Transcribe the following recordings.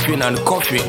puffing and coughing.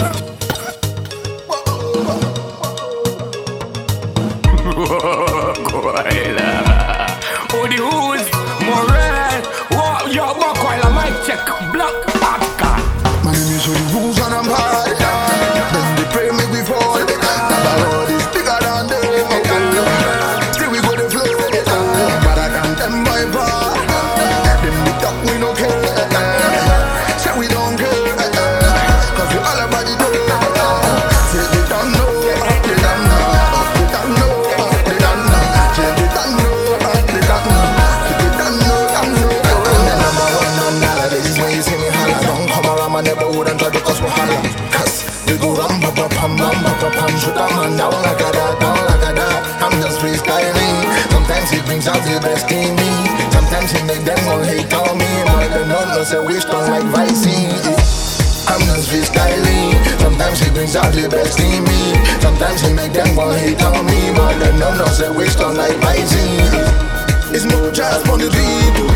Oh, the who's Morel. Wow, yo, buck while I mic check. Black Oscar. My name is the rules and I'm high. Then they pray make we fall. The road is bigger than them. Still we go the flow. But I can't them by far. Them the talk we no care. Say we don't care. Cause we all about the door. Say they don't know. They don't know. They don't know. They don't know. Say they don't know. They don't know. They don't know. Number one on nowadays when you see me holla. Don't come around my neighborhood and try to cause me holla. Cause we go ram pa pa pam shoot a man down like a that. I'm just freestyling. Sometimes it brings out the best in me. Sometimes it make them all hate on me. But they don't know say we strong like Vicing. I'm just freestyling. Sometimes it brings out the best in me. Sometimes it make them all hate on me. But they don't know say we strong like Vicing. It's more just for the people.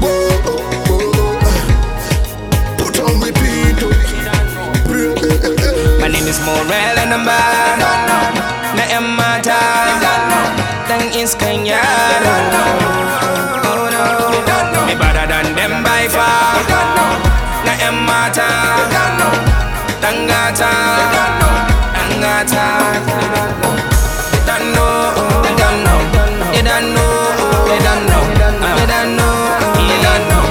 Put on repeat. My name is Morel and I'm bad. Na emata. Dang is Kenya. Oh no. Me better than them by far. Na emata. Tangata. Tangata. They don't know. They don't know. They don't know. They don't know. They don't know. They don't know.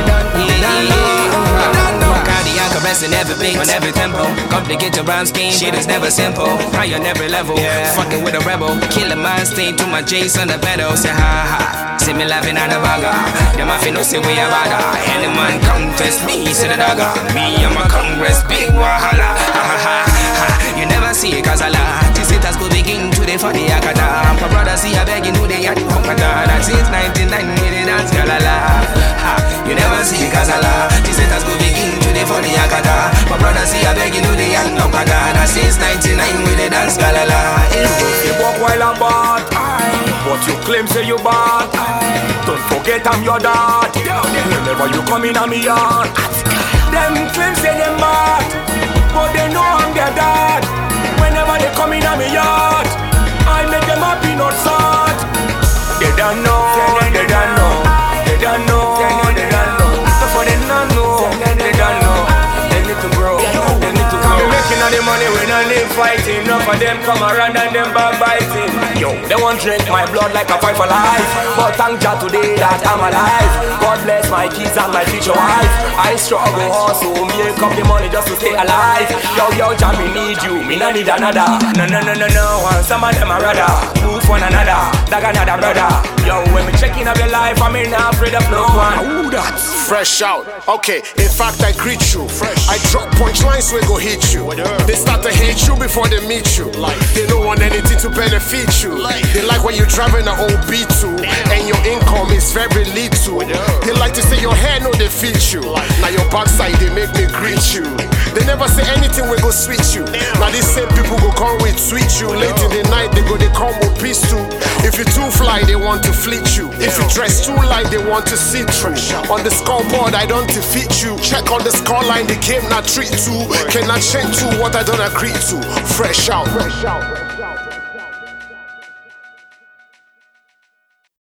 Caressing every beat on every tempo. Complicated rhyme scheme, shit is never simple. High on every level, fucking with a rebel. Killing my state to my J's on the pedal. Say ha ha, see me laughing at the bagger. Them I feel no say we a bagger. Any man come test me, say the dagger. Me and my Congress, big wahala. Ha ha ha ha, you never see it cause I lie. This it has go begin today for the Akata. My brother see I begging who they are the Kokata. That's since 99 we did dance galala. Ha, you never see it cause I lie. This it has go begin today for the Akata. My brother see I beg you know the young Okada. That since 99 with the dance galala. You walk while I'm bad, but you claim say you bad. Don't forget I'm your dad. Whenever you come in on me yard, them claim say them bad, but they know I'm their dad. Whenever they come in on me yard, I make them happy not sad. They don't know, they don't know, they don't know, they don't know. Before they don't know, they don't know. They need to grow, they need to grow. Making all the money when I live fighting. Enough of them come around and them backbiting. Yo, they won't drink my blood like a fight for life. But thank God today that I'm alive. God bless my kids and my future wife. I struggle hustle, make up the money just to stay alive. Yo, Jah, me need you, me no need another. No, and some of them are rather proof one another, like another brother. Yo, when me checking up your life, I'm not afraid of no one. Ooh, that's fresh out. Okay, in fact I greet you. I drop punchlines so it go hit you. They start to hate you before they meet you. They don't want anything to benefit you. They like when you're driving an old B2 and your income is very little. They like to say your hair no they fit you. Now your backside they make me greet you. They never say anything we go switch you. Now these same people go come with sweet you. Late in the night they come with peace too. If you too fly they want to fleet you. If you dress too light they want to see through. On the scoreboard I don't defeat you. Check on the scoreline the game not treat to. Cannot change to what I don't agree to. Fresh out.